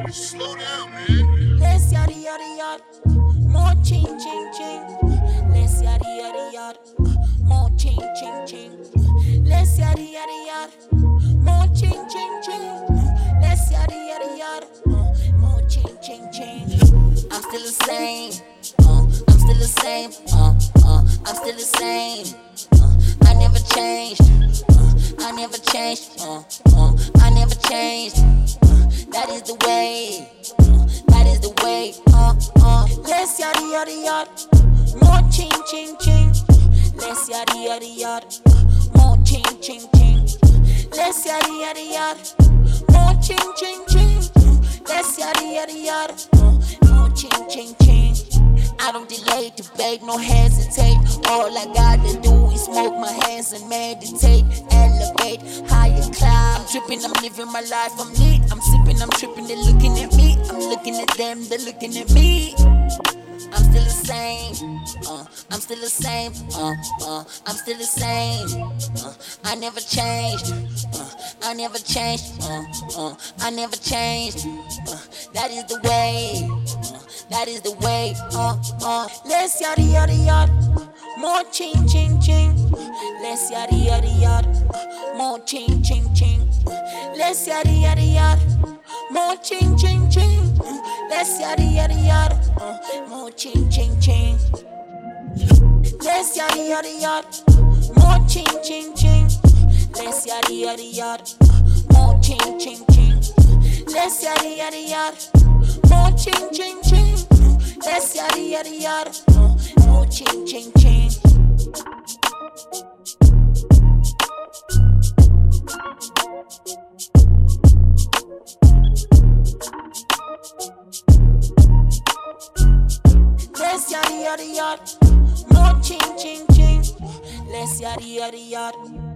Slow down, man. Less yada yada yada. More ching ching ching. Less yada yada yada. More ching ching ching. Less yada yada yada. More ching ching ching. Less yada yada yada. More ching ching ching. I'm still the same. I'm still the same. I'm still the same. I never changed. I never changed. I never changed. That is the way. That is the way. Less yada yada yada. More ching ching ching. Less yada yada yada. More ching ching ching. Less yada yada yada. More ching ching ching. Less yada yada yada. More ching ching ching. I don't delay, debate, no hesitate. All I gotta do is smoke my hands and meditate, elevate, higher climb. I'm tripping, I'm living my life, I'm lit. I'm sipping, I'm tripping, they're looking at me. I'm looking at them, they're looking at me. I'm still the same, I'm still the same, I'm still the same. I never changed, I never changed, I never changed. That is the way, that is the way. Less yada yada yada, more ching ching ching. Less yada yada yada, more ching ching ching. Less yada yada yada, more ching ching ching. Less yada yada yada, more ching ching ching. Less yada yada yada, more ching ching ching. Less yada yada yada, more ching ching ching. Less yada yada yada, more ching ching ching. Less yada yada yada, more ching ching ching. Less yada yada yada, more ching ching ching. Less yada yada yada.